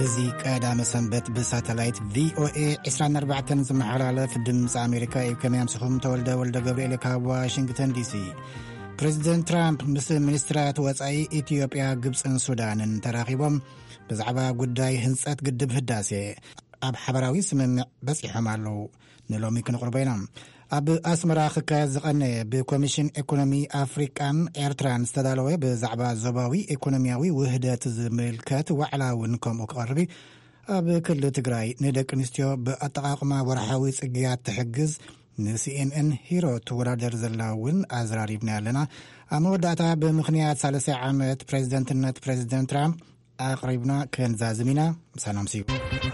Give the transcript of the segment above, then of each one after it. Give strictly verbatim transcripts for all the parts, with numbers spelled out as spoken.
ازي قدام سنبت بساتلايت في او اي عشرين أربعة زمحلالة في دمس امريكا كم يمسخهم تولده ولده جبريل كا واشنطن دي سي. بريزيدنت ترامب مثل منسترات وصاي اثيوبيا ግብጽን ሱዳንን ተራኺቦም በዛዕባ ጉዳይ ህንጸት ግድብ ህዳሴ ኣብ ሓበራዊ ስምምዕ በጽሖም ኣለው ንሎሚ ክንቅርበና ኣብ ኣስመራ ክካየድ ዝቐነየ ብኮሚሽን ኢኮኖሚ ኣፍሪቃን ኤርትራን ዝተዳለወ ብዛዕባ ዞባዊ ኢኮኖሚያዊ ውህደት ዝምልከት ዋዕላ እውን ከምኡ ክቐርብ ኣብ ክልል ትግራይ ንደቂ ኣንስትዮ ብኣጠቓቕማ ወርሓዊ ጽግያት ትሕግዝ ንሲኤንኤን ሂሮ ተወዳደር ዘላውን ኣዝራሪብና ያለና ኣብ መወዳእታ ብምኽንያት ثلاثين ዓመት ፕሬዚደንትነት ፕሬዚደንት ትራምፕ ኣቕሪብና ክንዛዝሚና ምሳናም ሲዩ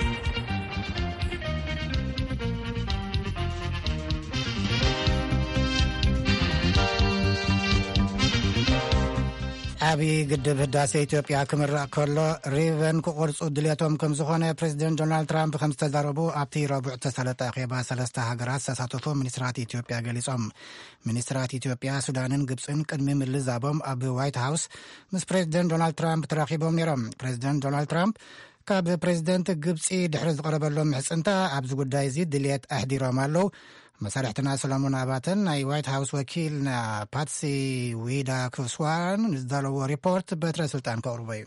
አቢ ግድብ ህዳሴ ኢትዮጵያ ክምራቅ ከሎ ሪቨን ክቆርጹ ድልያቶም ከም ዝኾነ ፕሬዚደንት ዶናልድ ትራምፕ ከም ዝተዛረቡ ኣብቲ ረቡዕ ተሰለጠ ኣኼባ ሰለስተ ሃገራት ተሳተፉ ሚኒስትራት ኢትዮጵያ ገሊጾም ሚኒስትራት ኢትዮጵያ ሱዳንን ግብጽን ቅድሚ ምልዛቦም ኣብ ዋይት ሃውስ ምስ ፕሬዚደንት ዶናልድ ትራምፕ ተራኺቦም ነይሮም ፕሬዚደንት ዶናልድ ትራምፕ ካብ ፕሬዚደንት ግብጽ ድሕሪ ዝቐረበሎም ምሕጽንታ ኣብዚ ጉዳይ እዚ ድልየት ኣሕዲሮም ኣለው መሳርሕትና ሰለሞን አባተን ናይ ዋይት ሃውስ ወኪልና ፓትሲ ዊዳ ክስዋን ዝዳለዎ ሪፖርት በትረ ስልጣን ከቅርበዩ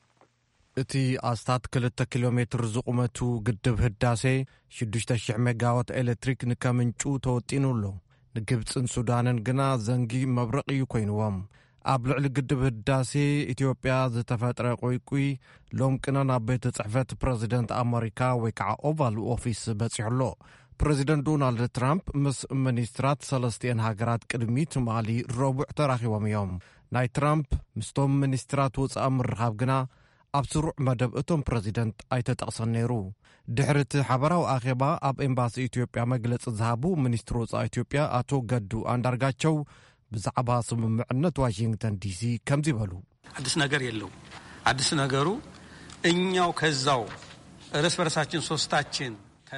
እቲ ኣስታት ክልተ ኪሎ ሜትር ዝቁመቱ ግድብ ህዳሴ ሽዱሽተ ሽሕ ሜጋዋት ኤሌክትሪክ ንከምንጩ ተወጢኑሎ ንግብጽን ሱዳንን ግና ዘንጊ መብረቕ እዩ ኮይኑዎም ኣብ ልዕሊ ግድብ ህዳሴ ኢትዮጵያ ዝተፈጥረ ቆይቁይ ሎም ቅና ናብ ቤተ ጽሕፈት ፕሬዚደንት ኣሜሪካ ወይ ከዓ ኦቫል ኦፊስ በፂሕሎ ፕሬዚደንት ዶናልድ ትራምፕ ምስ ሚኒስትራት ሰለስቲአን ሃገራት ቅድሚት ማሊ ረቡዕ ተራኺቦም እዮም ናይ ትራምፕ ምስቶም ሚኒስትራት ወፃኢ ምርኻብ ግና ኣብ ስሩዕ መደብ እቶም ፕሬዚደንት ኣይተጠቕሰን ነይሩ ድሕርቲ ሓበራዊ ኣኼባ ኣብ ኤምባሲ ኢትዮጵያ መግለፂ ዝሃቡ ሚኒስትር ወፃኢ ኢትዮጵያ አቶ ገዱ አንዳርጋቸው ብዛዕባ ስምምዕነት ዋሽንግተን ዲሲ ከምዚ ይበሉ አዲስ ነገር የለው አዲስ ነገሩ እኛው ከዛው እርስ በርሳችን ሶስታችን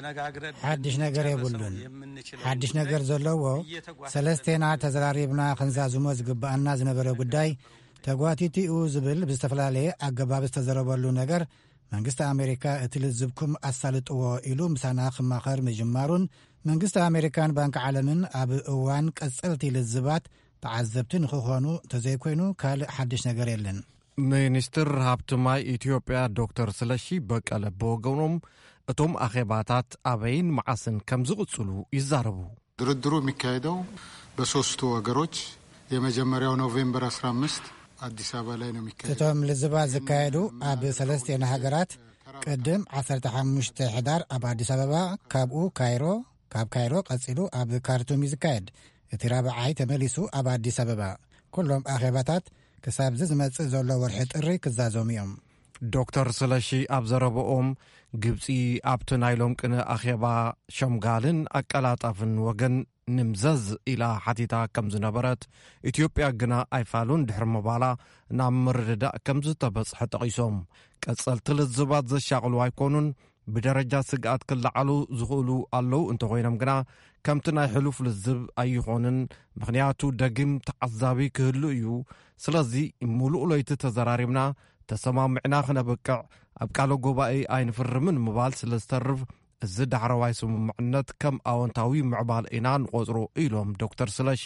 ሓድሽ ነገር የብሉን ሓድሽ ነገር ዘለዎ ሰለስቴና ተዘራሪብና ክንዛዝሞ ዝግባአና ዝነበረ ጉዳይ ተጓቲቲኡ ዝብል ብዝተፈላለየ ኣገባብ ዝተዘረበሉ ነገር መንግስቲ ኣሜሪካ እቲ ልዝብኩም ኣሳልጥዎ ኢሉ ምሳና ክማኸር ምጅማሩን መንግስቲ ኣሜሪካን ባንኪ ዓለምን ኣብ እዋን ቀጸልቲ ልዝባት ተዓዘብቲ ንክኾኑ ተዘይኮይኑ ካልእ ሓድሽ ነገር የለን ሚኒስትር ሃብትማይ ኢትዮጵያ ዶክተር ስለሺ በቀለ በወገኖም እቶም አኼባታት አበይን ማዓስን ከም ዝቅጽሉ ይዛረቡ ድርድሩ የሚካሄደው በሶስቱ ሀገሮች የመጀመሪያው ኖቬምበር አስራ አምስት አዲስ አበባ ላይ ነው የሚካሄደው እቶም ልዝባት ዝካሄዱ ኣብ ሰለስተ ሃገራት ቅድም ዓሰርተ ሓሙሽተ ሕዳር ኣብ አዲስ አበባ ካብኡ ካይሮ ካብ ካይሮ ቀጽሉ ኣብ ካርቱም ይዝካየድ እቲ ራብዓይ ተመሊሱ ኣብ አዲስ አበባ ኩሎም አኼባታት ክሳብ ዝመጽእ ዘሎ ወርሒ ጥሪ ክዛዘሙ እዮም ዶክተር ስለሺ ኣብ ዘረብኦም ግብጺ ኣብቲ ናይሎም ቅነ ኣኼባ ሸምጋልን ኣቀላጣፍን ወገን ንምዘዝ ኢላ ሓቲታ ከም ዝነበረት ኢትዮጵያ ግና ኣይፋሉን ድሕሪ ምባላ ናብ ምርድዳእ ከም ዝተበጽሐ ጠቒሶም ቀጸልቲ ልዝባት ዘሻቕሉ ኣይኮኑን ብደረጃ ስግኣት ክለዓሉ ዝኽእሉ ኣለው እንተኾይኖም ግና ከምቲ ናይ ሕሉፍ ልዝብ ኣይኾንን ምኽንያቱ ደጊም ተዓዛቢ ክህሉ እዩ ስለዚ ሙሉእ ለይቲ ተዘራሪብና ተሰማምዕና ክነበቅዕ ኣብ ቃሎ ጉባኤ ኣይንፍርምን ምባል ስለ ዝተርፍ እዚ ዳዕረዋይ ስምምዕነት ከም ኣወንታዊ ምዕባል ኢና ንቆጽሮ ኢሎም ዶክተር ስለሺ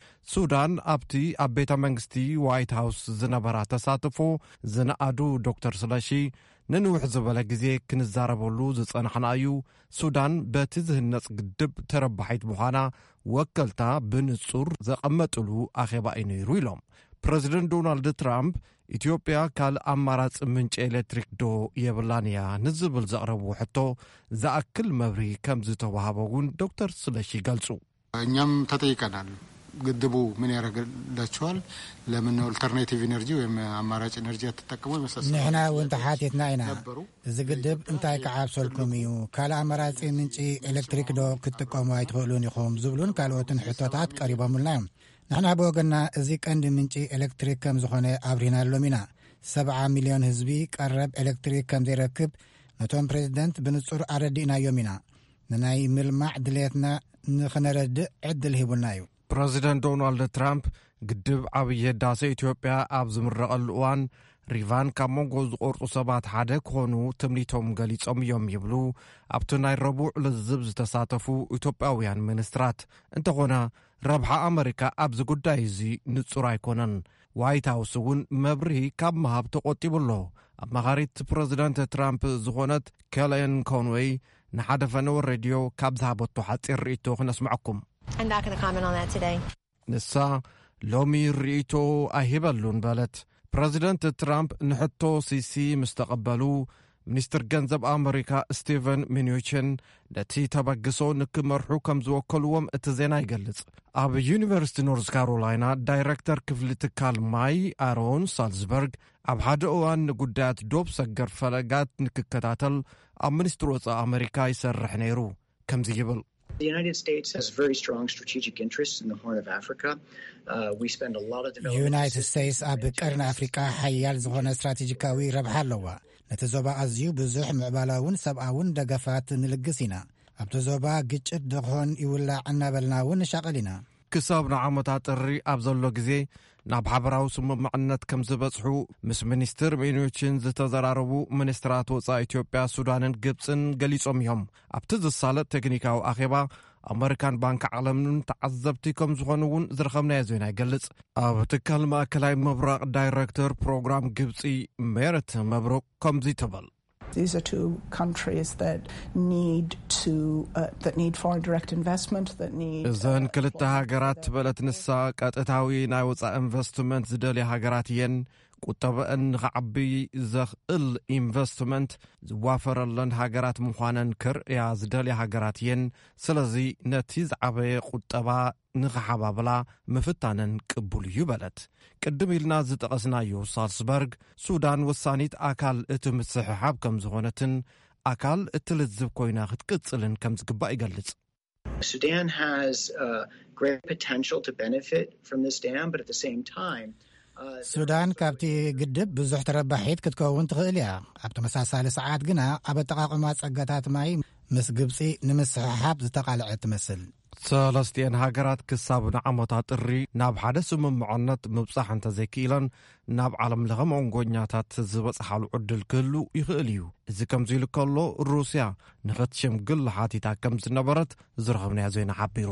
ሱዳን ኣብቲ ኣብ ቤተ መንግስቲ ዋይት ሃውስ ዝነበራ ተሳትፎ ዝነኣዱ ዶክተር ስለሺ ንንውሕ ዝበለ ግዜ ክንዛረበሉ ዝጸናሕና እዩ ሱዳን በቲ ዝህነጽ ግድብ ተረባሒት ምዃና ወከልታ ብንጹር ዘቐመጥሉ ኣኼባ እዩ ነይሩ ኢሎም ፕሬዚደንት ዶናልድ ትራምፕ ኢትዮጵያ ካል አማራጭ ምንጭ ኤሌክትሪክ ዶ የብላንያ ንዝብል ዘቅረቡ ሕቶ ዘአክል መብሪ ከም ዝተዋሃበውን ዶክተር ስለሺ ገልጹ እኛም ተጠይቀናል ግድቡ ምን ያረጋላችኋል ለምን ኦልተርናቲቭ ኤነርጂ ወይም አማራጭ ኤነርጂ አትጠቀሙ ይመስላል ንሕና ወንተ ሓቲትና ኢና እዚ ግድብ እንታይ ከዓብሰልኩም እዩ ካል አማራጭ ምንጭ ኤሌክትሪክ ዶ ክትጠቀሙ ኣይትኽእሉን ኢኹም ዝብሉን ካልኦትን ሕቶታት ቀሪቦምልና እዮም نحن بوغنا ازي كاند منشي الكتريك كم زخونه ابرينا لومينا سبعة مليون حزبي قرب الكتريك كم زي ركب نتوم بريزيدنت بنصور اردينا يومينا نناي ملمع دليتنا نخنرد عدل هيبولنايو بريزيدنت دونالد ترامب قدب عبي هداسي إثيوبيا أبز مرقل الوان ሪቫን ካብ መንጎ ዝቆርፁ ሰባት ሓደ ኮኑ ትምኒቶም ገሊጾም እዮም ይብሉ ኣብቲ ናይ ረቡዕ ልዝብ ዝተሳተፉ ኢትዮጵያውያን ሚኒስትራት። እንተኾነ ረብሓ ኣሜሪካ ኣብዚ ጉዳይ እዚ ንጹር ኣይኮነን። ዋይት ሃውስ እውን መብርሂ ካብ መሃብ ተቆጢቡሎ። ኣማኻሪት ፕረዚደንት ትራምፕ ዝኾነት ኬለን ኮንዌይ ንሓደ ፈነወ ሬድዮ ካብ ዝሃበቶ ሓፂር ርእቶ ክነስምዐኩም። ንሳ ሎሚ ርእቶ ኣይሂበሉን በለት። ፕረዚደንት ትራምፕ ንሕቶ ሲሲ ምስ ተቐበሉ ሚኒስትር ገንዘብ ኣሜሪካ ስቲቨን ሚኑቺን ነቲ ተበግሶ ንክመርሑ ከም ዝወከልዎም እቲ ዜና ይገልጽ። ኣብ ዩኒቨርሲቲ ኖርዝ ካሮላይና ዳይሬክተር ክፍሊ ትካል ማይ ኣሮን ሳልዝበርግ ኣብ ሓደ እዋን ንጉዳያት ዶብ ሰገር ፈለጋት ንክከታተል ኣብ ሚኒስትር ወፃኢ ኣሜሪካ ይሰርሕ ነይሩ። ከምዚ ይብል The United States has very strong strategic interests in the Horn of Africa. Uh, we spend a lot of development. United States ኣብ ቀርን ኣፍሪካ ሓያል ዝኾነ ስትራቴጂካዊ ረብሓ ኣለዋ። ነቲ ዞባ ኣዝዩ ብዙሕ ምዕባላውን ሰብኣውን ደገፋት ንልግስ ኢና። ኣብቲ ዞባ ግጭት ድኾን ይውላዕ እናበልና እውን ንሻቐል ኢና። ክሳብ ንዓመታት ጥሪ ኣብ ዘሎ ግዜ ናብ ሓበራዊ ስምምዕነት ከም ዝበጽሑ ምስ ሚኒስትር ሚኑቺን ዝተዘራረቡ ሚኒስትራት ወፃኢ ኢትዮጵያ፣ ሱዳንን ግብፅን ገሊጾም እዮም። ኣብቲ ዝሳለጥ ቴክኒካዊ ኣኼባ ኣሜሪካን ባንኪ ዓለምን ተዓዘብቲ ከም ዝኾኑ እውን ዝረኸብናዮ ዜና ይገልጽ። ኣብ ትካል ማእከላይ ምብራቕ ዳይሬክተር ፕሮግራም ግብፂ ሜረት መብሩቅ ከምዚ ትብል These are two countries that need to uh, that need foreign direct investment that need እዘን ክልተ ሃገራት በለት ንሳ ቀጥታዊ ናይ ወፃኢ ኢንቨስትመንት ዝደልያ ሃገራት እየን። ቁጠበአን ንኽዓቢ ዘኽእል ኢንቨስትመንት ዝዋፈረለን ሃገራት ምዃነን ክርእያ ዝደልያ ሃገራት እየን። ስለዚ ነቲ ዝዓበየ ቁጠባ ንኽሓባብላ ምፍታነን ቅቡል እዩ በለት። ቅድም ኢልና ዝጠቐስናዮ ሳልስበርግ ሱዳን ወሳኒት ኣካል እቲ ምትስሕሓብ ከም ዝኾነትን ኣካል እቲ ልዝብ ኮይና ክትቅጽልን ከም ዝግባእ ይገልጽ። Sudan has uh, great potential to benefit from this dam, but at the same time ሱዳን ካብቲ ግድብ ብዙሕ ተረባሒት ክትከውን ትኽእል እያ። ኣብ ተመሳሳሊ ሰዓት ግና ኣብ ኣጠቓቕማ ጸጋታት ማይ ምስ ግብፂ ንምስሕሓብ ዝተቓልዐት ትመስል። ሰለስቲአን ሃገራት ክሳብ ንዓመታት ጥሪ ናብ ሓደ ስምምዕነት ምብጻሕ እንተዘይክኢለን ናብ ዓለም ለኸ መንጎኛታት ዝበጽሓሉ ዕድል ክህሉ ይኽእል እዩ። እዚ ከምዚ ኢሉ ከሎ ሩስያ ንኽትሽምግል ሓቲታ ከም ዝነበረት ዝረኸብናዮ ዜና ሓቢሩ።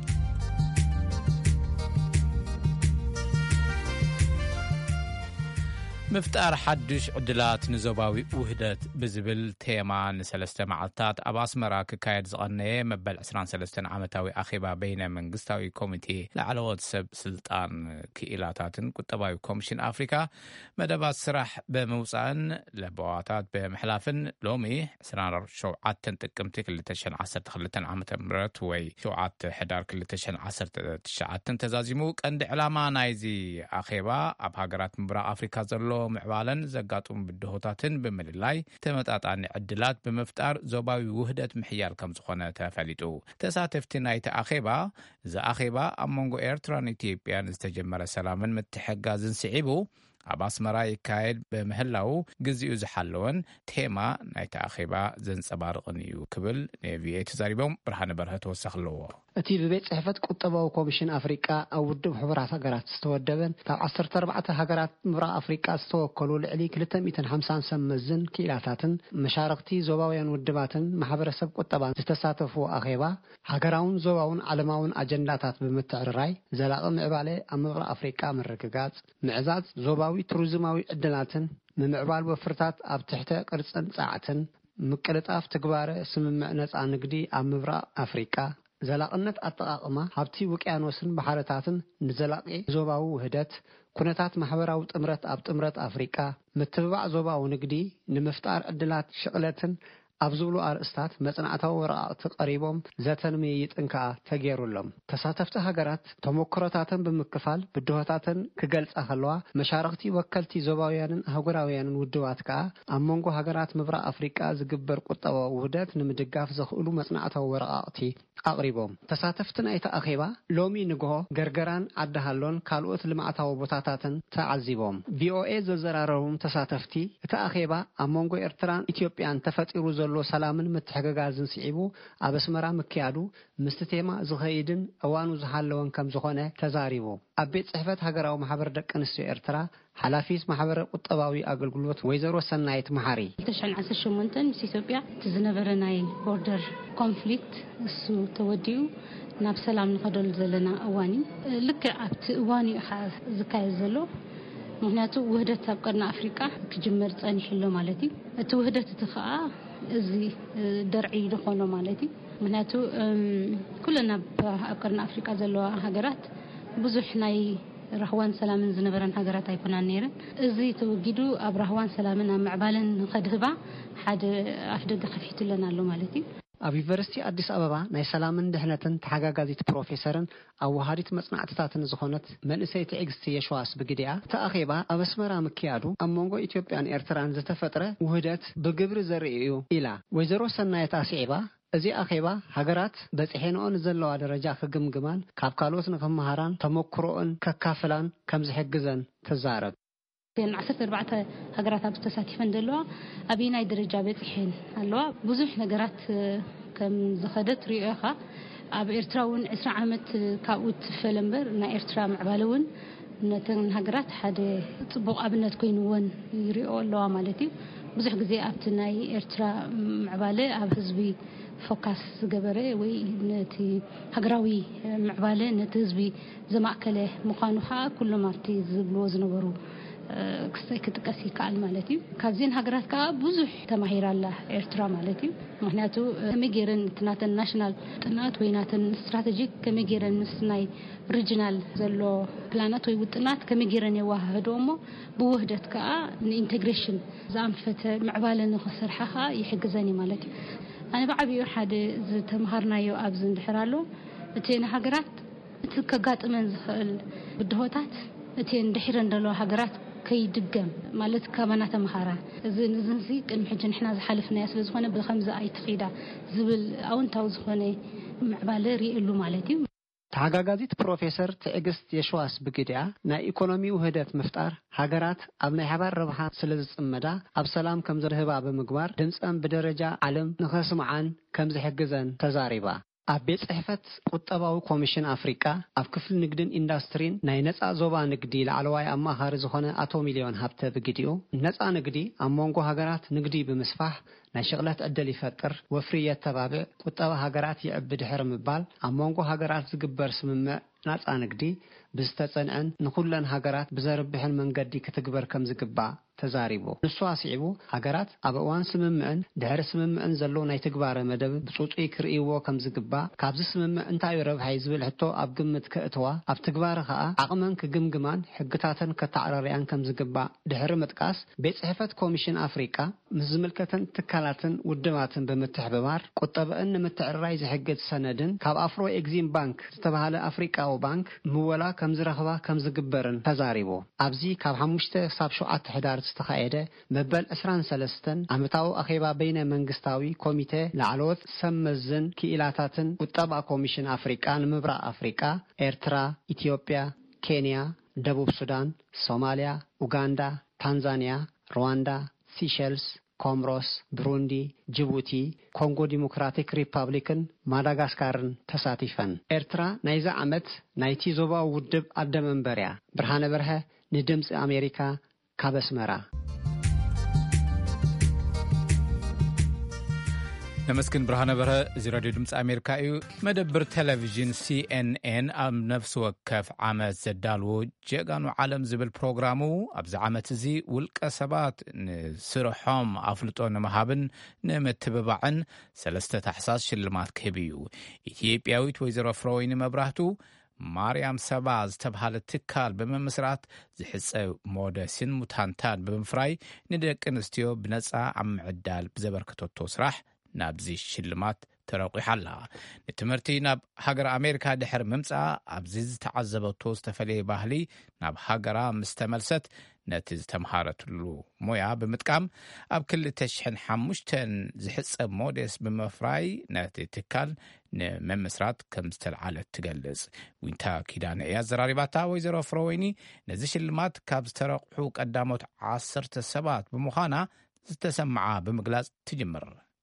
ምፍጣር ሓድሽ ዕድላት ንዞባዊ ውህደት ብዝብል ቴማ ንሰለስተ መዓልታት ኣብ ኣስመራ ክካየድ ዝቐነየ መበል عشرين وثلاثين ዓመታዊ ኣኼባ በይነ መንግስታዊ ኮሚቴ ላዕለዎት ሰብ ስልጣን ክኢላታትን ቁጠባዊ ኮሚሽን ኣፍሪካ መደባት ስራሕ ብምውፃእን ለቦዋታት ብምሕላፍን ሎሚ عشرين وسبعة ጥቅምቲ ሁለት ሺህ ዓሰርተ ክልተ ዓመተ ምህረት ወይ ሸውዓተ ሕዳር ሁለት ሺህ ዓሰርተ ትሽዓተ ተዛዚሙ ቀንዲ ዕላማ ናይዚ ኣኼባ ኣብ ሃገራት ምብራቕ ኣፍሪካ ዘሎ ምዕባለን ዘጋጡም ብድሆታትን ብምልላይ ተመጣጣኒ ዕድላት ብምፍጣር ዞባዊ ውህደት ምሕያል ከም ዝኾነ ተፈሊጡ። ተሳተፍቲ ናይቲ ኣኼባ ዘኣኼባ ኣብ መንጎ ኤርትራን ኢትዮጵያን ዝተጀመረ ሰላምን ምትሕግጋዝን ስዒቡ ኣብ ኣስመራ ይካየድ በምህላው ግዚኡ ዝሓለወን ቴማ ናይቲ ኣኼባ ዘንጸባርቕን እዩ ክብል ኔቪኤ ተዛሪቦም ብርሃነ በርሀ ተወሰኽለዎ። እቲ ብቤት ጽሕፈት ቁጠባዊ ኮሚሽን ኣፍሪቃ ኣብ ውድብ ሕብራት ሃገራት ዝተወደበን ካብ عشرة وأربعة ሃገራት ምብራቕ ኣፍሪቃ ዝተወከሉ ልዕሊ ሁለት መቶ ሃምሳ ሰመዝን ክኢላታትን መሻርክቲ ዞባውያን ውድባትን ማሕበረሰብ ቁጠባን ዝተሳተፉ ኣኼባ ሃገራውን ዞባውን ዓለማውን አጀንዳታት ብምትዕርራይ ዘላቒ ምዕባለ ኣብ ምብራቕ ኣፍሪቃ ምርግጋጽ ምዕዛዝ ዞባዊ ቱሪዝማዊ ዕድላትን ንምዕባል ወፍርታት ኣብ ትሕተ ቅርጽን ጻዕትን ምቅልጣፍ ተግባረ ስምምዕ ነጻ ንግዲ ኣብ ምብራቕ ኣፍሪቃ ዘላቕነት አጠቃቅማ ሀብቲ ውቅያኖስን ባህረታትን ንዘላቂ ዞባው ውህደት ኩነታት ማህበራዊ ጥምረት ኣብ ጥምረት አፍሪካ ምትብባዕ ዞባው ንግዲ ንምፍጣር ዕድላት ሽቅለትን ኣብዝብሉ አርእስታት መጽናዕታዊ ወረቃቅቲ ቀሪቦም ዘተንሚ ይጥንካ ተገይሩሎም ተሳተፍቲ ሃገራት ተሞክሮታትን ብምክፋል ብድሆታትን ክገልጻ ከለዋ መሻርክቲ ወከልቲ ዞባውያንን አህጉራውያንን ውድባት ከ ኣብ መንጎ ሃገራት ምብራቅ አፍሪካ ዝግበር ቁጠባዊ ውህደት ንምድጋፍ ዘኽእሉ መጽናዕታዊ ወረቃቅቲ አቅሪቦም ተሳተፍቲ ናይቲ አኼባ ሎሚ ንግሆ ገርገራን አዳሃሎን ካልኦት ልማዓታዊ ቦታታትን ተዓዚቦም ቪኦኤ ዘዘራረቡም ተሳተፍቲ እቲ አኼባ ኣብ መንጎ ኤርትራን ኢትዮጵያን ተፈጢሩ ዘሎ ዘሎ ሰላምን ምትሕግጋዝን ስዒቡ ኣብ ኣስመራ ምክያዱ ምስቲ ቴማ ዝኸይድን እዋኑ ዝሓለወን ከም ዝኾነ ተዛሪቡ ኣብ ቤት ጽሕፈት ሃገራዊ ማሕበር ደቂ ኣንስትዮ ኤርትራ ሓላፊት ማሕበር ቁጠባዊ ኣገልግሎት ወይዘሮ ሰናይት መሓሪ two thousand eighteen ምስ ኢትዮጵያ ዝነበረ ናይ ቦርደር ኮንፍሊክት እሱ ተወዲኡ ናብ ሰላም ንኸደሉ ዘለና እዋኒ ልክ ኣብቲ እዋኒ ዝካየድ ዘሎ ምክንያቱ ውህደት ኣብ ቀርኒ ኣፍሪቃ ክጅመር ጸኒሕሎ ማለት እዩ እቲ ውህደት እቲ ከዓ እዚ ደርዒ ዝኾነ ማለት እዩ ምክንያቱ ኩለና ኣብ ቀርኒ ኣፍሪቃ ዘለዋ ሃገራት ብዙሕ ናይ ረህዋን ሰላምን ዝነበረን ሃገራት ኣይኮናን ነይረን እዚ ተወጊዱ ኣብ ረህዋን ሰላምን ኣብ ምዕባለን ንኸድህባ ሓደ ኣፍደገ ከፊቱለና ኣሎ ማለት እዩ ኣብ ዩኒቨርሲቲ አዲስ አበባ ናይ ሰላምን ድሕነትን ተሓጋጋዚት ፕሮፌሰርን ኣብ ወሃዲት መጽናዕትታትን ዝኾነት መንእሰይ ትዕግስቲ የሸዋስ ብግዲያ ተኣኺባ ኣብ ኣስመራ ምክያዱ ኣብ መንጎ ኢትዮጵያን ኤርትራን ዝተፈጥረ ውህደት ብግብሪ ዘርኢ እዩ ኢላ ወይዘሮ ሰናይት ኣስዒባ እዚ ኣኺባ ሃገራት በጽሕኖን ዘለዋ ደረጃ ክግምግማን ካብ ካልኦት ንኽመሃራን ተመክሮን ከካፍላን ከም ዝሕግዘን ተዛረብ كان عشرة أربعة هجرات أبو تساتيفن دلوا أبينا يدرج بيتحين اللوا بزوج نجارات كم زخدت رياخة أب إرتراون عشرة عامت كاوت فلمبر نا إرترا معبالون نتن هجرات حدا طبق أبنا تكونون يريو اللوا مالتي بزوج جزء أبتناي إرترا معبالة أب حزبي فوكس جبرة وي نتي هجراوي معبالة نتزبي زماكله مخانوها كل ما تزبلوز نورو كتكسي كال مالتي كابزين هجرات كا بزح تماهير الله إرترا مالتي مهناتو كميجرن تنات الناشنال تنات وينات استراتيجيك كميجرن مسناي ريجنال زلو بلانات ويوتنات كميجرن يواه دومو بوهدت كا الانتجريشن زام فت معبالن خسر حها يحجزني مالتي أنا بعبي واحد تمهرنا يو أبزن دحرالو تين هجرات تكجات من زخل بدهوتات تين دحرن دلو هجرات كي دقم مالت كمان تمهرة زين زنزي كن حجن إحنا زحلفنا يسبز خونه بخمسة أي تفيدة زبل أو نتوز خونه معبالري إلو مالتي ተሓጋጋዚት ፕሮፌሰር ትዕግስት የሸዋስ ብግዲያ ናይ ኢኮኖሚ ውህደት ምፍጣር ሃገራት ኣብ ናይ ሓባር ረብሓ ስለ ዝጽመዳ ኣብ ሰላም ከም ዝርህባ ብምግባር ድምጸን ብደረጃ ዓለም ንኸስምዓን ከም ዝሕግዘን ተዛሪባ ኣብ ቤት ጽሕፈት ቁጠባዊ ኮሚሽን ኣፍሪቃ ኣብ ክፍሊ ንግድን ኢንዱስትሪን ናይ ነፃ ዞባ ንግዲ ላዕለዋይ ኣማኻሪ ዝኾነ ኣቶ ሚልዮን ሃብተ ብግዲኡ ነፃ ንግዲ ኣብ መንጎ ሃገራት ንግዲ ብምስፋሕ ናይ ሸቕላት ዕድል ይፈጥር ወፍሪ የተባብዕ ቁጠባ ሃገራት ይዕቢ ድሕር ምባል ኣብ መንጎ ሃገራት ዝግበር ስምምዕ ነፃ ንግዲ ብዝተጸንዐን ንኹለን ሃገራት ብዘርብሕን መንገዲ ክትግበር ከም ዝግባእ ተዛሪቡ ንሱ ኣስዒቡ ሃገራት ኣብ እዋን ስምምዕን ድሕሪ ስምምዕን ዘሎ ናይ ተግባር መደብ ብፁፁይ ክርእይዎ ከም ዝግባእ ካብዚ ስምምዕ እንታይ ረብሓይ ዝብል ሕቶ ኣብ ግምት ከእትዋ ኣብ ተግባር ከዓ ዓቕመን ክግምግማን ሕግታትን ከተዓራርያን ከም ዝግባእ ድሕሪ ምጥቃስ ቤት ጽሕፈት ኮሚሽን ኣፍሪቃ ምስ ዝምልከተን ትካላትን ውድባትን ብምትሕብባር ቁጠባን ንምትዕርራይ ዝሕግዝ ሰነድን ካብ ኣፍሮ ኤግዚም ባንክ ዝተባሃለ ኣፍሪቃዊ ባንክ ምወላ ከም ዝረኽባ ከም ዝግበርን ተዛሪቡ ኣብዚ ካብ ሓሙሽተ ክሳብ ሸውዓተ ሕዳር ዝተኻየደ መበል عشرين وثلاثة ዓመታዊ ኣኼባ በይነ መንግስታዊ ኮሚቴ ላዕለዎት ሰመዝን ክኢላታትን ቁጠባ ኮሚሽን ኣፍሪቃ ንምብራቕ ኣፍሪቃ ኤርትራ ኢትዮጵያ ኬንያ ደቡብ ሱዳን ሶማሊያ ኡጋንዳ ታንዛኒያ ሩዋንዳ ሲሸልስ ኮምሮስ ብሩንዲ ጅቡቲ ኮንጎ ዲሞክራቲክ ሪፐብሊክን ማዳጋስካርን ተሳቲፈን ኤርትራ ናይዛ ዓመት ናይቲ ዞባ ውድብ ኣደመንበርያ ብርሃነ በርሀ ንድምፂ ኣሜሪካ ካብ ኣስመራ نمسكن برهانة برها زي راديو دمس أمريكا إيو مدبر تلفزيون سي إن إن أم نفس وكف عمد زدالو جيغانو عالم زبل بروغرامو أبز عمد زي والكسبات سرحام أفلطو نمهابن نمتببعن سلسة تحساس شلمات كبيو إثيوبياويت ويزر فروين مبرهتو ماريام سباز تبهال التكال بممسرات زحصة مودسين متانتان بمفراي ندك نستيو بنزع عم عدال بزبركتو توسرح نابزي شلمات ترقي حلها نتمرتي ناب هاجر أمريكا دحر ممسعة أبزيز تعذبوا توس تفلي باهلي ناب هاجرا مستملست نتز تمهارة له مويا بمتقام أب كل تشحن حموشتن زحص مودس بمفراي نتي تكال نممسرات كمستلعالة تقلز وينتا كيدان اياز راريباتا ويزرو فرويني نزيش اللمات كابز ترقحو قداموت عصر تسبات بمخانا تسمعا بمقلاز تجمر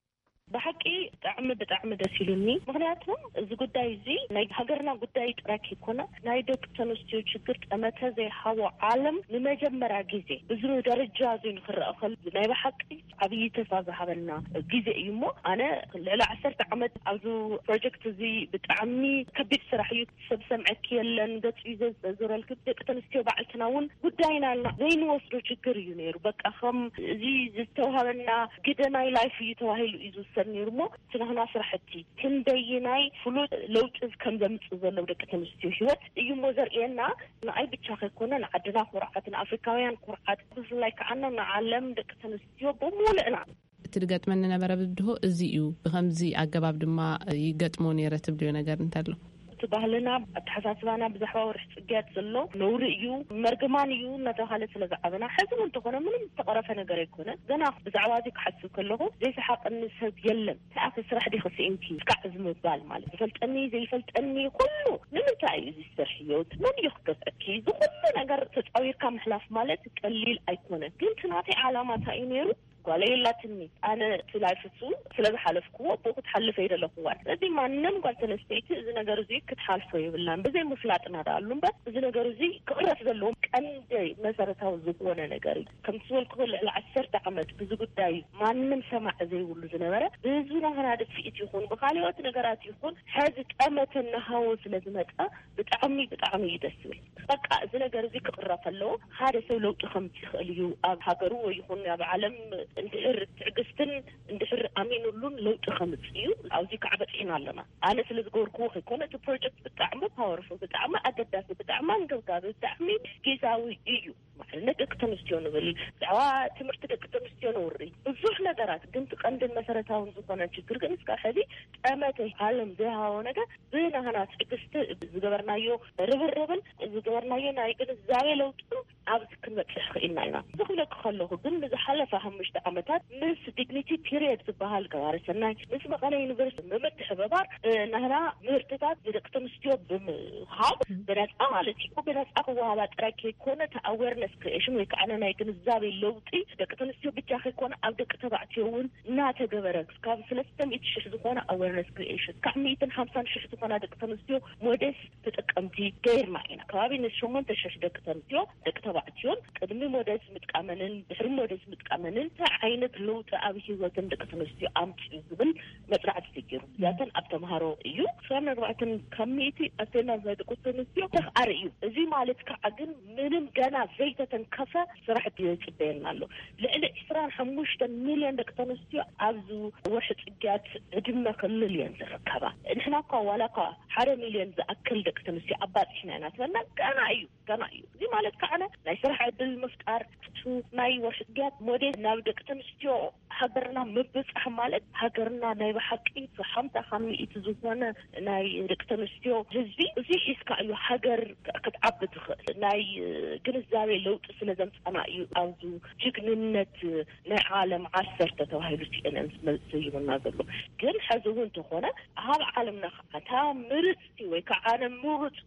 بحقي طعم بطعم دسيلني مغنياتهم እዚ ጉዳይ እዚ ናይ ሃገርና ጉዳይ ጥራክ ይኮነ ናይ ደቂ ተንስትዮ ችግር ጠመተ ዘይሓው ዓለም ንመጀመሪያ ግዜ ብዙ ደረጃ ዝንኽረኸል ናይ በሐቂ ዓብይ ተሳዛሃበና ግዜ እዩሞ ኣነ ለላ عشرة ዓመት ኣብዚ ፕሮጀክት እዚ ብጣዕሚ ከቢድ ስራሕ እዩ ሰብሰምዐክ የለን ገጽ ይዘ ዘረልክ ደቂ ተንስትዮ ባዕልትናውን ጉዳይና ዘይንወስዶ ችግር እዩ ነይሩ በቃ ከም እዚ ዝተዋሃበና ግደናይ ላይፍ ይተዋሂሉ እዩ ዝሰኒርሞ ስለሆነ ስራሕቲ ክንደይናይ ፍሉጥ ለውጥ ከም ዘምጽእ ዘሎ ደቂ ተንስትዮ ህይወት እዩ ሞዘርኤና ናይ ብቻ ከኮነ ዓድና ኩርዓትን አፍሪካውያን ኩርዓት ብፍላይ ከዓና ዓለም ደቂ ተንስትዮ በሙሉና ትድገጥመን ነበረ ብድሆ እዚ እዩ በከምዚ አገባብ ድማ ይገጥሞ ነይረ ትብልዮ ነገር እንተሎ ባህልና ተሐሳስባና ብዛሕባ ወርሕ ጽግያት ዘሎ ነውሪ እዩ መርግማን እዩ ነተኻለ ስለዛዕበና ሕዝብ እንተኾነ ምንም ተቀረፈ ነገር አይኮነ ገና ብዛዕባ እዚ ክሐስብ ከለኹ ዘይሰሓቅኒ ሰብ የለን ተኣፍ ስራሕ ዲኽሲንቲ ስካዕ ዝምባል ማለት ይፈልጠኒ ዘይፈልጠኒ ኩሉ ንምንታይ እዩ ዝሰርሕዮት ምን ይኽገጽኪ ዝኩሉ ነገር ተጻዊርካ ምሕላፍ ማለት ቀሊል አይኮነ ግን ትናቲ ዓላማ ታይ ነይሩ ጓለየላትኒ ኣነ ትላይፍሱ ስለዝሓለፍኩዎ ቦኩት ሓልፈ ይደለኹዋል እዚ ማንም ጓልተነስተይቲ እዚ ነገር እዚ ክትሓልፈ ይብላን በዘይ መስላጥና ዳሉም በት እዚ ነገር እዚ ክቅረፍ ዘለዎም ቀንዲ መሰረታዊ ዝኾነ ነገር ከም ትወልኩ ለዓሰርተ ዓመት ብዙ ጉዳይ ማንም ሰማዕ ዘይብሉ ዝነበረ ብዙና ህራድ ፊት ይኹን በኻሊዎት ነገራት ይኹን ሕዚ ጠመተና ሃው ስለዝመጣ ብጣዕሚ ብጣዕሚ ይደስብል በቃ እዚ ነገር እዚ ክቅረፍ ኣለዎ ሓደ ሰብ ለውጥ ከም ይኽእል እዩ ኣብ ሃገሩ ወይ ይኹን ኣብ ዓለም እንድሕር ትዕግስትን እንድሕር ኣሚኑሉን ለውጥ ከምጽዩ ኣብዚ ከዓበጥና ኣለና ኣነ ስለዝገርኩ ከኮነ እቲ ፕሮጀክት ብጣዕሚ ፓወርፉል ብጣዕሚ ኣገዳሲ ብጣዕሚ አንገብጋቢ ብጣዕሚ ጊዜያዊ እዩ ማለት ደቂ ተንስትዮ ንብል ዛዕባ ትምህርቲ ደቂ ተንስትዮ ንውሪ ብዙሕ ነገራት ግን ትቀንድን መሰረታውን ዝኾነ ችግር ግን እስከ ሕዚ ጠመተ ዓለም ዘይሃወ ነገር ብናህና ትዕግስቲ ዝገበርናዮ ርብርብን ዝገበርናዮ ናይ ግንዛቤ ለውጥ ኣብዚ ክንበፅሕ ክኢልና ኢና ዝኽለክ ከለኹ ግን ብዝሓለፈ ሓሙሽተ ዓመታት ምስ ዲግኒቲ ፒሪየድ ዝበሃል ገባሪ ሰናይ ምስ መቐለ ዩኒቨርሲቲ ብምትሕብባር ናህና ምህርትታት ደቂ ተንስትዮ ብምሃብ ብነፃ ማለት እዩ ብነፃ ክወሃባ ጥራይ ከይኮነ ኣዌርነስ ክሬሽን ወይ ከዓ ናይ ግንዛቤ ለውጢ ደቂ ተንስትዮ ብቻ ከይኮነ ኣብ ደቂ ተባዕትዮ እውን እናተገበረ ካብ ሰለስተ ሚእቲ ሽሕ ዝኾነ ኣዌርነስ ክሬሽን ካብ ሚእትን ሓምሳን ሽሕ ዝኾነ ደቂ ተንስትዮ ሞዴስ ተጠቀምቲ ገይርና ኢና ከባቢ ንሸሞንተ ሽሕ ደቂ ተንስትዮ ደቂ ተባዕትዮን ቅድሚ ሞዴስ ምጥቃመንን ድሕሪ ሞዴስ ምጥቃመንን ዓይነት ለውጥ ኣብ ህይወትን ደቂ ተንስትዮ ኣምፅኡ ዝብል መጽናዕቲ ተገይሩ ዛተን ኣብ ተምሃሮ እዩ ሰነ ኣርባዕተን ከሚቲ ኣተና ደቂ ተንስትዮ ተኽኣር እዩ እዚ ማለት ከዓ ግን ምንም ገና ዘይተተንከፈ ስራሕ ይጽበየና ኣሎ ልዕሊ عشرين وخمسة ሚልዮን ደቂ ተንስትዮ ኣብዚ ወርሒ ጽግያት ዕድመ ክልል እየን ዝርከባ ንሕና ኳ ዋላካ ሓደ ሚልዮን ዝኣክል ደቂ ተንስትዮ ኣባፂሕና ኢና ትበና ገና እዩ ገና እዩ እዚ ማለት ከዓ ናይ ስራሕ ዕድል ምፍጣር ናይ ወርሒ ጽግያት ሞዴል ናብ ደቂ ተንስትዮ ሃገርና ምብፅሕ ማለት ሃገርና ናይ በሐቂ ሓምሳ ሚእቲ ዝኾነ ናይ ደቂ ተንስትዮ ህዝቢ እዚ እስካ እዩ ሃገር ክትዓቢ ትኽእል ናይ ግንዛቤ ለውጥ ስለዘምፀና እዩ ኣብዚ ጅግንነት ናይ ዓለም ዓሰርተ ተባሂሉ ሲኤንኤን ዝመፅይብና ዘሎ ግን ሕዚ እውን ተኾነ ኣብ ዓለምና ከዓ ምርፅቲ ወይ ከዓ ምሩፅ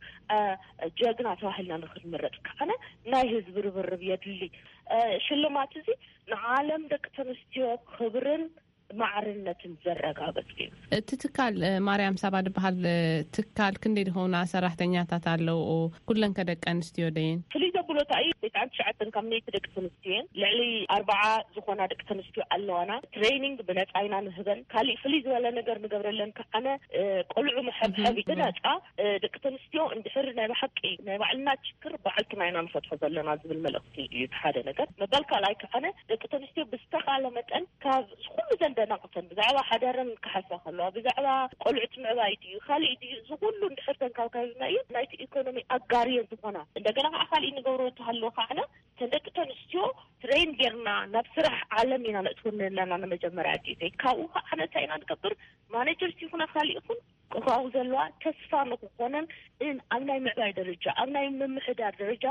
ጀግና ተባሂልና ንክንመረፅ ከዓ ናይ ህዝቢ ርብርብ የድሊ ሽልማት እዚ ንዓለም ደቂ ተንስትዮ ክብርን ማዕርነትን ዘረጋግጥ እዩ እቲ ትካል ማርያም ሳባ ድበሃል ትካል ክንደይ ዝኾና ሰራሕተኛታት ኣለዎ ኩለን ከደቂ ኣንስትዮ ደይን ፍልይ ዘብሎታ እዩ ቤት ሸዓተን ካብ ሚእቲ ደቂ ተንስትዮ ልዕሊ ኣርባዓ ዝኾና ደቂ ተንስትዮ ኣለዋና ትሬኒንግ ብነፃ ኢና ንህበን ካሊእ ፍልይ ዝበለ ነገር ንገብረለን ከዓነ ቆልዑ መሐብሐቢ ብነፃ ደቂ ተንስትዮ እንድሕር ናይ በሐቂ ናይ ባዕልና ችግር ባዕልትና ኢና ንፈትሖ ዘለና ዝብል መልእኽቲ እዩ ሓደ ነገር መበል ካልኣይ ከዓነ ደቂ ተንስትዮ ብዝተኻለ መጠን ካብ ኩሉ ዘንደ ናቅተን ብዛዕባ ሓዳርን ክሓሳ ከለዋ ብዛዕባ ቆልዑት ምዕባይ እዩ ካሊእ እዩ ዝኩሉ እንድሕር ተንካብካቢና እዩ ናይቲ ኢኮኖሚ ኣጋርየን ዝኾና እንደገና ከዓ ካሊእ ንገብሮ ተሃለዎ ከዓ ደቂ ተንስትዮ ትሬን ጌርና ናብ ስራሕ ዓለም ኢና ነእትውን ዘለና ንመጀመርያ ግዜ ካብኡ ከዓ እንታይ ኢና ንገብር ማኔጀርስ ይኹን ካሊእ ይኹን ካብኡ ዘለዋ ተስፋ ንክኾነን ኣብ ናይ ምዕባይ ደረጃ ኣብ ናይ ምምሕዳር ደረጃ እውን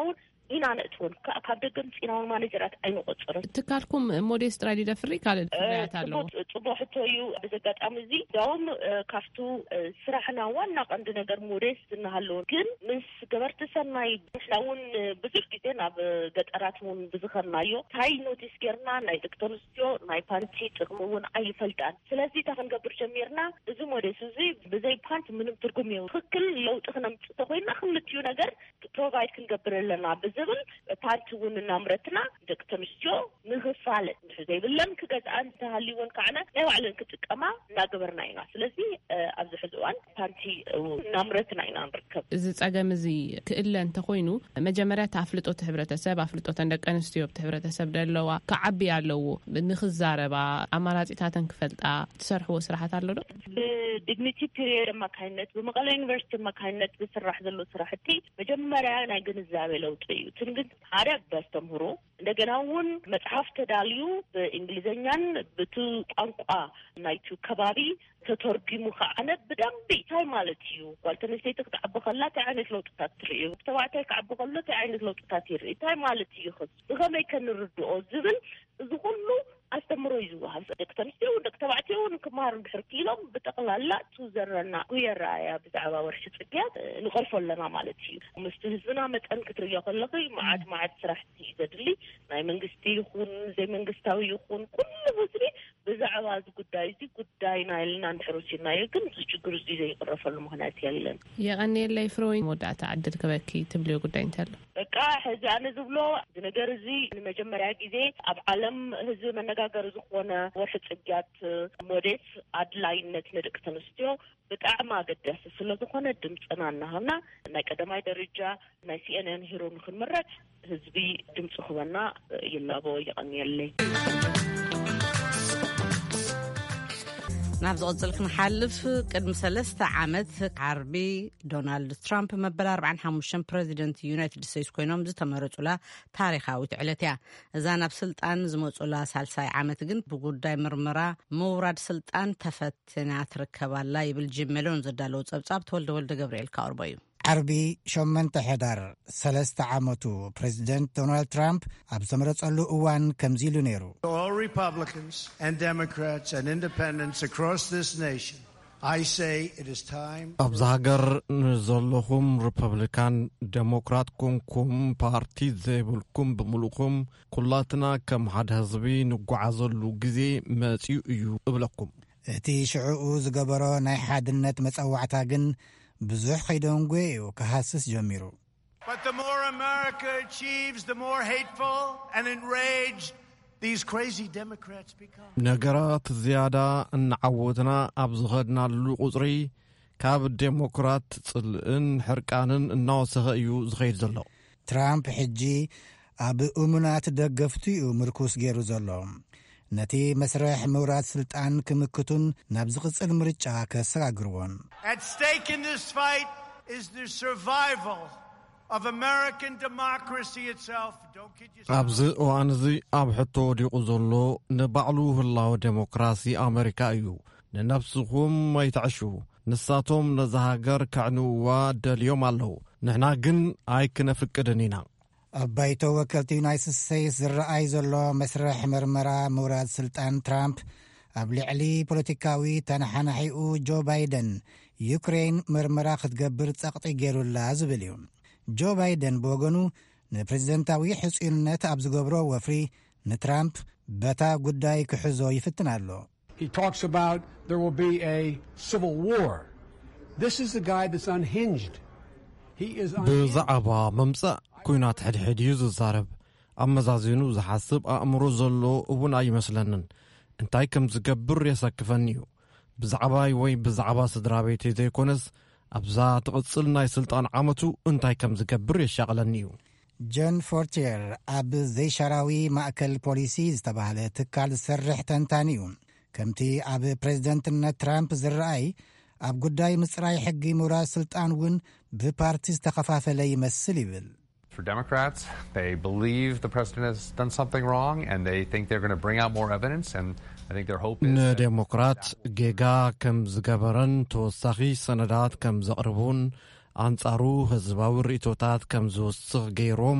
ኢና ነጥውን ካብ ደገም ፂናውን ማኔጀራት ኣይንቆፅርን ትካልኩም ሞዴስ ጥራይ ደፍሪ ካለ ፍርያት ኣለው ጽቡቅ ሕቶዩ በዘጋጣሚ እዚ ዳውም ካፍቱ ስራሕና ዋና ቀንዲ ነገር ሞዴስ እናሃለው ግን ምስ ገበርቲ ሰናይ ንሕናውን ብዙሕ ግዜ ናብ ገጠራትውን ብዝኸናዮ ታይ ኖቲስ ጌርና ናይ ዶክተርስትዮ ናይ ፓንቲ ጥቅሙውን ኣይፈልጣን ስለዚ ተኸንገብር ጀሚርና እዚ ሞዴስ እዚ ብዘይ ፓንት ምንም ትርጉም የው ትክክል ለውጥ ክነምጽ ተኮይና ክምትዩ ነገር ፕሮቫይድ ክንገብርለና ብዝብል ፓንቲውን እናምረትና ዶክተርስትዮ ንኽፋለ ዘይብለን ክገዛን ተሃሊውን ካዕነ ናይ ባዕለን ክትቀማ እናገበርና ኢና ስለዚ ኣብዚ ሕዝዋን ፓንቲ እናምረትና ኢና ንርከብ እዚ ጸገም እዚ ክእለን ተኮይኑ መጀመርያ ታፍልጦት ሕብረተሰብ አፍልጦት እንደቀንስትዮ ሕብረተሰብ ደለዋ ከዓቢ ያለው ንኽዛረባ አማራጺታተን ክፈልጣ ተሰርሕዎ ስራሓት ኣሎ ዶ ዲግኒቲ ፒሪየድ ማካይነት በመቀለ ዩኒቨርሲቲ ማካይነት በስራሕ ዘሎ ስራሕቲ መጀመርያ ናይ ግንዛቤ ለውጥ እዩ ትንግት ሓደ በስተምሮ እንደገናውን መጽሐፍ ተዳልዩ በእንግሊዘኛን በቱ ቋንቋ ናይቱ ከባቢ ተተርጉሙ ከዓነ በደንብ ታይ ማለት እዩ ወልተነስተይ ተዓቢ ከላ ታይ ዓይነት ለውጥታት ትርእዩ ተባዕታይ ከዓቢ ከላ ታይ ዓይነት ለውጥታት ይርኢ ታይ ማለት እዩ ኸስ ብኸመይ ከንርድኦ ዝብል እዚ ሁሉ አስተምሮ ይዝዋሃብ ዶክተርስትዮ ዶክተባዕትዮ ንክማር ብሕርኪሎም በጠቅላላ ትዘረና ጉየራያ ብዛዕባ ወርሽ ጽግያት ንቀርፈለና ማለት እዩ ምስቲ ህዝብና መጠን ክትርዮ ከለኺ ማዓት ማዓት ስራሕቲ ዘድሊ ናይ መንግስቲ ይኹን ዘይ መንግስታዊ ይኹን ኩሉ ህዝቢ ብዛዕባ እዚ ጉዳይ እዚ ጉዳይ ናይልና ንሕሩሲና ይግን ችግር እዚ ዘይቀረፈሉ ምክንያት የለን የቀኔለይ ፍሮይ ሞዳታ አድል ከበኪ ትብልዮ ጉዳይ እንተለ በቃ ህዝብ አነ ዝብሎ ነገር እዚ ንመጀመርያ ጊዜ ኣብ ዓለም ህዝብ መነጋገር ዝኾነ ወርሒ ጽግያት ሞዴስ አድላይነት ንደቂ ተንስትዮ በጣም አገዳሲ ስለዝኾነ ድምጽና እናሃና ናይ ቀዳማይ ደረጃ ናይ ሲኤንኤን ሂሮ ንክንመረጥ ህዝቢ ድምጽ ኽበና ይላቦ ይቀኔለይ ናብ ዝቕጽል ክንሓልፍ ቅድሚ ሰለስተ ዓመት ዓርቢ ዶናልድ ትራምፕ መበል ኣርባዕን ሓሙሽተን ፕሬዚደንት ዩናይትድ ስቴትስ ኮይኖም ዝተመረጹላ ታሪኻዊት ዕለት እያ እዛ ናብ ስልጣን ዝመጹላ ሳልሳይ ዓመት ግን ብጉዳይ ምርመራ ምውራድ ስልጣን ተፈትና ትርከባላ ይብል ጂም ሜሎን ዘዳለው ጸብጻብ ተወልደ ወልደ ገብርኤል ካወርቦ እዩ ዓርቢ ሸመንተ ሕዳር ሰለስተ ዓመቱ ፕሬዚደንት ዶናልድ ትራምፕ ኣብ ዝተመረጸሉ እዋን ከምዚ ኢሉ ነይሩ All Republicans and Democrats and independents across this nation I say it is time ኣብዚ ሃገር ንዘለኹም ሪፐብሊካን ዴሞክራት ኩንኩም ፓርቲ ዘይብልኩም ብምሉኹም ኩላትና ከም ሓደ ህዝቢ ንጓዓዘሉ ግዜ መጺኡ እዩ እብለኩም እቲ ሽዑኡ ዝገበሮ ናይ ሓድነት መጸዋዕታ ግን ብዙሕ ከይደንጎዩ ከሃስስ ጀሚሩ But the more America achieves the more hateful and enraged these crazy Democrats become ነገራት ዝያዳ እናዓወትና ኣብ ዝኸድናሉ ቁጽሪ ካብ ዴሞክራት ጽልእን ሕርቃንን እናወሰኸ እዩ ዝኸይድ ዘሎ ትራምፕ ሕጂ ኣብ እሙናት ደገፍቲኡ ምርኩስ ገይሩ ዘሎ ነቲ መስርሕ ምውራድ ስልጣን ክምክቱን ናብ ዝቕጽል ምርጫ ከሰጋግርዎን At stake in this fight is the survival of American democracy itself. Don't kid yourself. ኣብዚ እዋን እዚ ኣብ ሕቶ ወዲቑ ዘሎ ንባዕሉ ህላዊ ዴሞክራሲ ኣሜሪካ እዩ ንነፍስኹም ኣይትዕሹ ንሳቶም ነዛ ሃገር ካዕንውዋ ደልዮም ኣለዉ ንሕና ግን ኣይክነፍቅድን ኢና ኣብ ባይቶ ወከልቲ ዩናይትድ ስቴትስ ዝረአይ ዘሎ መስርሕ ምርመራ ምውራድ ስልጣን ትራምፕ ኣብ ልዕሊ ፖለቲካዊ ተነሓናሒኡ ጆ ባይደን ዩክሬን ምርመራ ክትገብር ጸቕጢ ገይሩላ ዝብል እዩ ጆ ባይደን ብወገኑ ንፕሬዚደንታዊ ሕጹንነት ኣብ ዝገብሮ ወፍሪ ንትራምፕ በታ ጉዳይ ክሕዞ ይፍትን ኣሎ He talks about there will be a civil war. This is the guy that's unhinged. He is ብዛዕባ መምጻእ ኩናት ሕድሕድ እዩ ዝዛረብ ኣመዛዚኑ ዝሓስብ ኣእምሮ ዘሎ እውን ኣይመስለንን እንታይ ከም ዝገብር የሰክፈኒ እዩ ብዛዕባይ ወይ ብዛዕባ ስድራ ቤተይ ዘይኮነስ ኣብዛ ትቕጽል ናይ ስልጣን ዓመቱ እንታይ ከም ዝገብር የሻቕለኒ እዩ ጆን ፎርቲየር ኣብ ዘይሻራዊ ማእከል ፖሊሲ ዝተባህለ ትካል ዝሰርሕ ተንታኒ እዩ ከምቲ ኣብ ፕሬዚደንትነት ትራምፕ ዝረአይ ኣብ ጉዳይ ምጽራይ ሕጊ ምውራድ ስልጣን እውን ብፓርቲ ዝተኸፋፈለ ይመስል ይብል For Democrats, they believe the president has done something wrong and they think they're going to bring out more evidence and I think their hope is ንዴሞክራት ጌጋ ከም ዝገበረን ተወሳኺ ሰነዳት ከም ዘቕርቡን ኣንጻሩ ህዝባዊ ርእቶታት ከም ዝወስኽ ገይሮም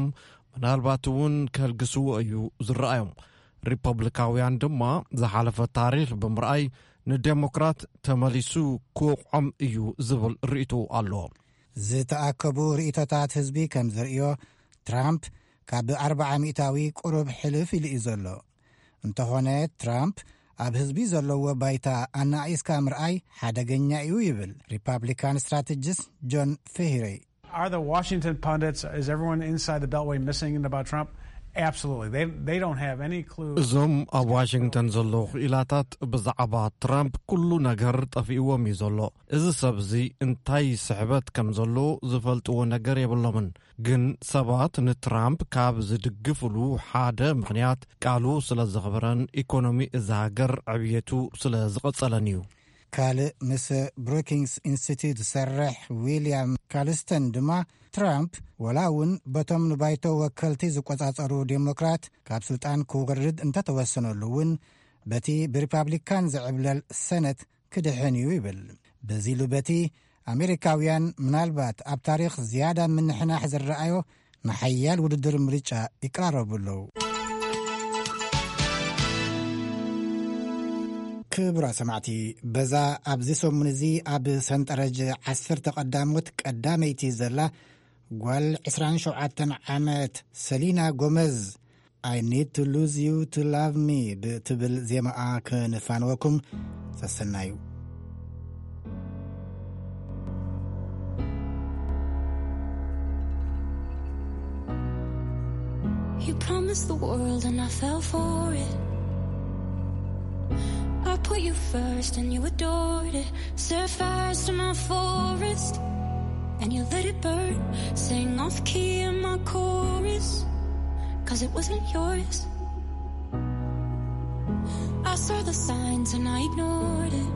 ምናልባት እውን ከልግስዎ እዩ ዝረአዮም። ሪፐብሊካውያን ድማ ዝሓለፈ ታሪክ ብምርኣይ ንዴሞክራት ተመሊሱ ክወቕዖም እዩ ዝብል ርእይቶ ኣሎ። ዝተኣከቡ ርእይቶታት ህዝቢ ከም ዝርእዮ ትራምፕ ካብ ኣርባዓ ሚእታዊ ቁሩብ ሕልፍ ኢሉ እዩ ዘሎ። እንተኾነ ትራምፕ ኣብ ህዝቢ ዘለዎ ባይታ ኣናኢስካ ምርኣይ ሓደገኛ እዩ ይብል ሪፐብሊካን ስትራቴጂስት ጆን ፌሂሬ። Are the Washington pundits, is everyone inside the Beltway missing about Trump? Absolutely. They they don't have any clue. እዞም ኣብ ዋሽንግተን ዘለዉ ኢላታት ብዛዕባ ትራምፕ ኩሉ ነገር ጠፊእዎም እዩ ዘሎ። እዚ ሰብዚ እንታይ ስሕበት ከም ዘሎ ዝፈልጥዎ ነገር የብሎምን። ግን ሰባት ንትራምፕ ካብ ዝድግፍሉ ሓደ ምክንያት ቃሉ ስለ ዘኽብረን ኢኮኖሚ እዚ ሃገር ዕብየቱ ስለ ዝቐጸለን እዩ። ካልእ ምስ ብሩኪንግስ ኢንስቲትዩት ዝሰርሕ ዊልያም ካልስተን ድማ ትራምፕ ወላ እውን በቶም ንባይቶ ወከልቲ ዝቆጻጸሩ ዴሞክራት ካብ ስልጣን ክውርድ እንተተወሰነሉ እውን በቲ ብሪፐብሊካን ዝዕብለል ሰነት ክድሕን እዩ ይብል። በዚሉ በቲ ኣሜሪካውያን ምናልባት ኣብ ታሪክ ዝያዳ ምንሕናሕ ዝረአዮ ንሓያል ውድድር ምርጫ ይቀራረቡለዉ። ክብራ ሰማዕቲ በዛ ኣብዚ ሰሙን እዚ ኣብ ሰንጠረዥ ዓሰርተ ቀዳሞት ቀዳመይቲ ዘላ ጓል ዕስራን ሸውዓተ ዓመት ሰሊና ጎመዝ I need to lose you to love me ብትብል ዜማኣ ክንፋንወኩም ተሰናዩ። You promised the world and I fell for it. I put you first and you adored it. Set fires to my forest and you let it burn. Sang off key in my chorus, cause it wasn't yours. I saw the signs and I ignored it.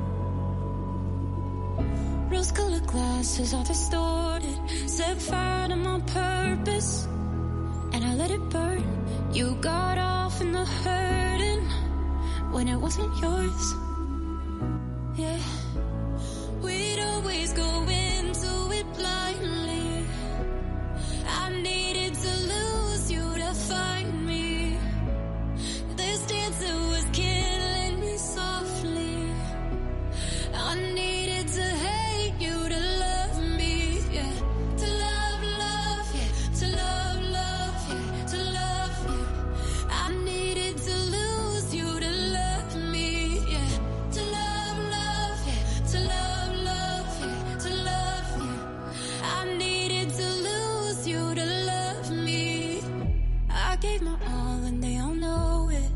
Rose-colored glasses all distorted. Set fire to my purpose and I let it burn. You got off in the hurting when it wasn't yours. Yeah, we'd always go into it blindly. I needed to lose you to find me. This dancer was killing me softly. I needed to hate you to love me. Yeah, to love, love, yeah, to love, love, yeah, to love you. I needed to lose you to love me. Yeah, to love, love, yeah, to love, love, yeah, to love you. I needed to lose you to love me. I gave my all and they all know it.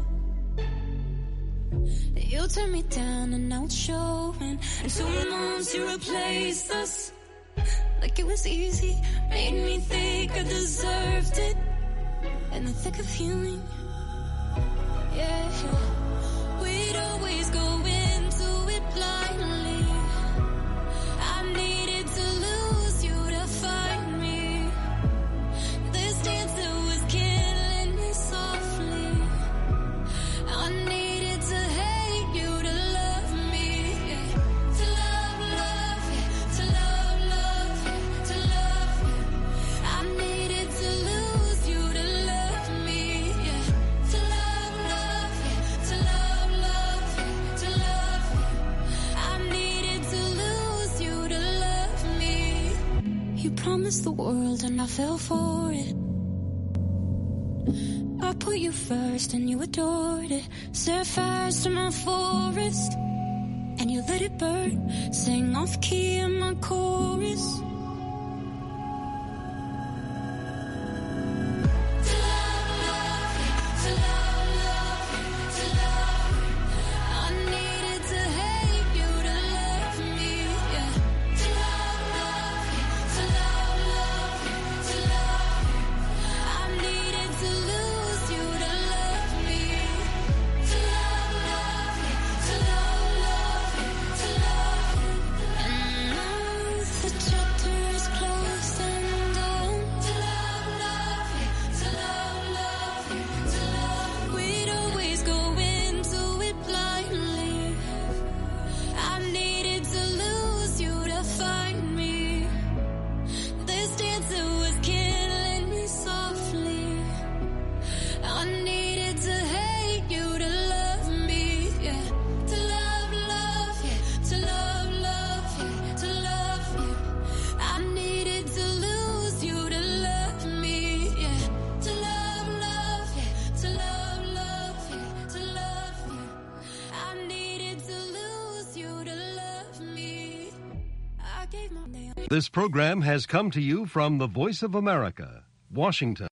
You turned me down and now it's showing. And two months you replaced us like it was easy. Made me think I deserved it in the thick of healing. Yeah, we'd always go into it blindly. I needed to lose you to find me. This dancer was killing me softly. I needed to hate you to love me. Yeah, to love, love, yeah, to love, love, yeah, to love you. I needed to lose you to love me. Yeah, to love, love, yeah, to love, love, yeah, to love you. I needed to lose you to love me. You promised the world and I fell for it. I put you first and you adored it. Set fires to my forest and you let it burn. Sang off key in my chorus. To love, love, yeah, to love, love, yeah, to love you. I needed to hate you to love me. Yeah, to love, love, yeah, to love, love, yeah, to love you. I needed to lose you to love me. To love, love, yeah, to love, love, yeah, to love you. And now the chapter This program has come to you from the Voice of America, Washington.